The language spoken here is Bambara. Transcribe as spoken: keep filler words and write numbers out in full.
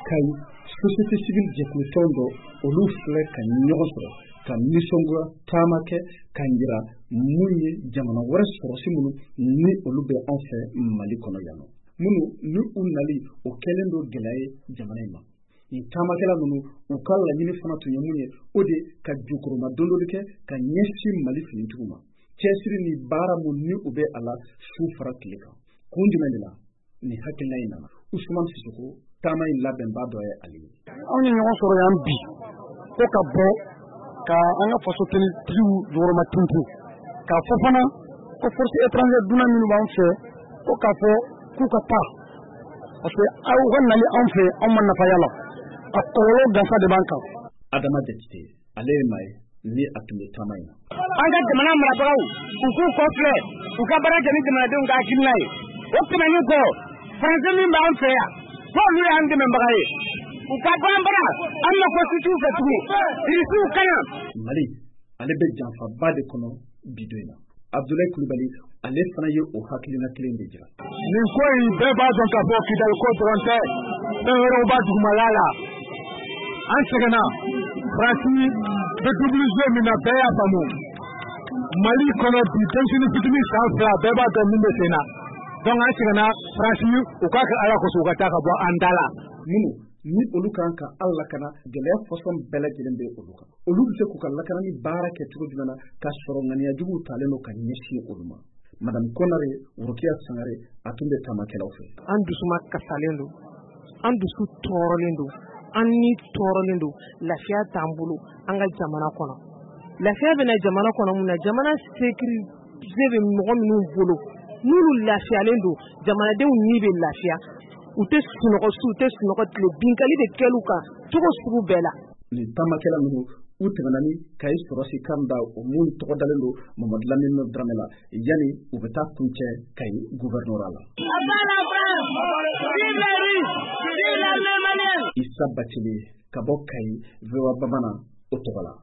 ka société civile jɛkulu dɔ olu filɛ ka ɲɔgɔn sɔrɔ ka nisɔngoya taama kɛ ka yira mun ye jamana wɛrɛ sɔrɔsi minnu ni olu bɛ an fɛ Mali kɔnɔ yan nɔ minnu ni u nali o kɛlen don gɛlɛya ye jamana in ma nin taamakɛla ninnu u ka laɲini fana tun ye mun ye o de ka jukuruma dondoli kɛ ka ɲɛsin Mali finitigiw ma cɛsiri ni baara mun ni u bɛ a la su fara tile kan kun jumɛn de la nin hakilina in nana Usman Sisoko taama in labɛnbaa dɔ ye ale ye anw ye ɲɔgɔn sɔrɔ yan bi ko ka bɔ ka an ka faso tigiw jɔyɔrɔma tuntun k'a fɔ fana ko force étrangère dunan minnu b'an fɛ ko k'a fɔ k'u ka taa parce que aw ka nali anw fɛ anw ma nafa yala a kɔlɔlɔ gansa de b'an kan. Adama Jatite ale ye maa ye ni a tun bɛ taama in na. An ka jamana marabagaw u k'u kɔfilɛ u ka baara kɛ ni jamanadenw ka hakilina ye o tɛmɛnen kɔ Faransi min b'an fɛ yan k'olu y'an dɛmɛbaga ye u ka bɔ an bara an na constitution fɛ tugun irisiw ka ɲi. Mali ale bɛ janfaba de kɔnɔ bi don in na Abdoulaye Kulibali ale fana ye o hakilina kelen de jira. Nin ko in bɛɛ b'a dɔn ka fɔ Kidali ko dɔrɔn tɛ fɛn wɛrɛw b'a dugumala la an sɛgɛnna Faransi bɛ double jeu min na bɛɛ y'a faamu Mali kɔnɔ bi denmisɛnnin fitinin san fila bɛɛ b'a dɔn min bɛ sen na donc an sɛgɛnna Faransi u k'a kɛ Ala kosɔn u ka taa ka bɔ an da la. Minnu ni olu kan ka Ala lakana gɛlɛya fɔsɔn bɛɛ lajɛlen bɛ olu kan olu bɛ se k'u ka lakanani baara kɛ cogo jumɛn na ka sɔrɔ ŋaniyajuguw talen don ka ɲɛsin olu ma. Madame Konare Worokiya Sangare a tun bɛ taamakɛlaw fɛ. An dusuma kasalen don an dusu tɔɔrɔlen don an ni tɔɔrɔlen don lafiya t'an bolo an ka jamana kɔnɔ lafiya bɛna jamana kɔnɔ mun na jamana sécurité bɛ mɔgɔ minnu bolo n'olu lafiyalen don jamanadenw ni bɛ lafiya u tɛ sunɔgɔ su u tɛ sunɔgɔ tile binkali bɛ kɛlu kan cogo sugu bɛɛ la. Nin taamakɛla ninnu u tɛmɛna ni Kayi Sɔrɔsi kan da o mun tɔgɔ dalen don Mamadu Lamini Dramé la yanni u bɛ taa kuncɛ Kayi gouvernorat la. Isa Bathily ka bɔ Kayi V O A Bamanan o tɔgɔ la.